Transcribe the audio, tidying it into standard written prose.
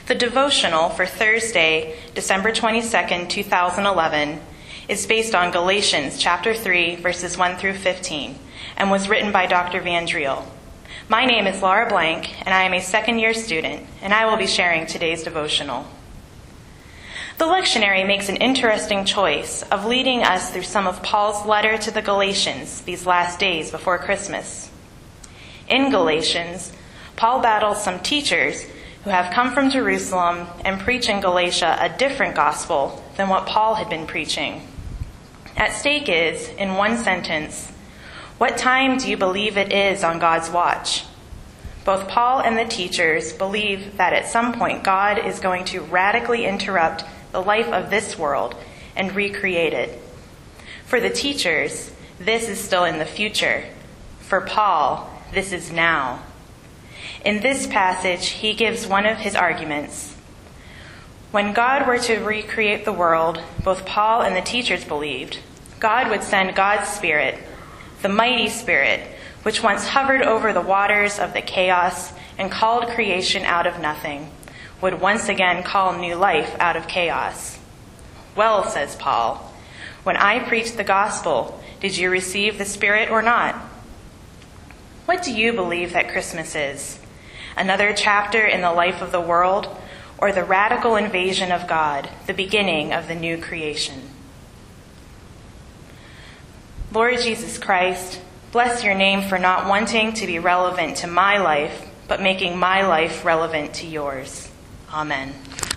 The devotional for Thursday, December 22nd, 2011, is based on Galatians chapter 3, verses 1 through 15, and was written by Dr. Van Driel. My name is Laura Blank, and I am a second-year student, and I will be sharing today's devotional. The lectionary makes an interesting choice of leading us through some of Paul's letter to the Galatians these last days before Christmas. In Galatians, Paul battles some teachers who have come from Jerusalem and preach in Galatia a different gospel than what Paul had been preaching. At stake is, in one sentence, what time do you believe it is on God's watch? Both Paul and the teachers believe that at some point God is going to radically interrupt the life of this world and recreate it. For the teachers, this is still in the future. For Paul, this is now. In this passage, he gives one of his arguments. When God were to recreate the world, both Paul and the teachers believed, God would send God's Spirit, the mighty Spirit, which once hovered over the waters of the chaos and called creation out of nothing, would once again call new life out of chaos. Well, says Paul, when I preached the gospel, did you receive the Spirit or not? What do you believe that Christmas is? Another chapter in the life of the world, or the radical invasion of God, the beginning of the new creation? Lord Jesus Christ, bless your name for not wanting to be relevant to my life, but making my life relevant to yours. Amen.